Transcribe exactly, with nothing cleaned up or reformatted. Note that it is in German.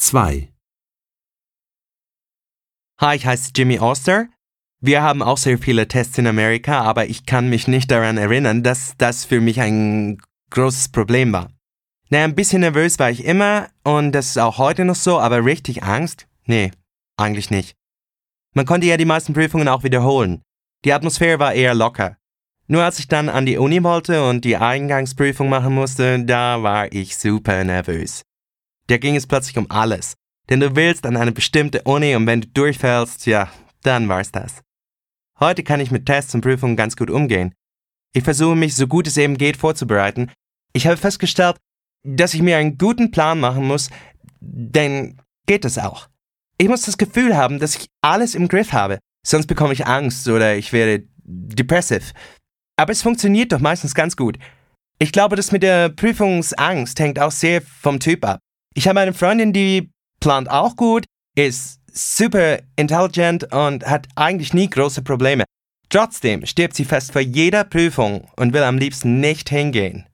zwei. Hi, ich heiße Jimmy Oster. Wir haben auch sehr viele Tests in Amerika, aber ich kann mich nicht daran erinnern, dass das für mich ein großes Problem war. Naja, ein bisschen nervös war ich immer und das ist auch heute noch so, aber richtig Angst? Nee, eigentlich nicht. Man konnte ja die meisten Prüfungen auch wiederholen. Die Atmosphäre war eher locker. Nur als ich dann an die Uni wollte und die Eingangsprüfung machen musste, da war ich super nervös. Da ging es plötzlich um alles. Denn du willst an eine bestimmte Uni und wenn du durchfällst, ja, dann war's das. Heute kann ich mit Tests und Prüfungen ganz gut umgehen. Ich versuche mich so gut es eben geht vorzubereiten. Ich habe festgestellt, dass ich mir einen guten Plan machen muss, denn geht es auch. Ich muss das Gefühl haben, dass ich alles im Griff habe, sonst bekomme ich Angst oder ich werde depressiv. Aber es funktioniert doch meistens ganz gut. Ich glaube, das mit der Prüfungsangst hängt auch sehr vom Typ ab. Ich habe eine Freundin, die plant auch gut, ist super intelligent und hat eigentlich nie große Probleme. Trotzdem stirbt sie fast vor jeder Prüfung und will am liebsten nicht hingehen.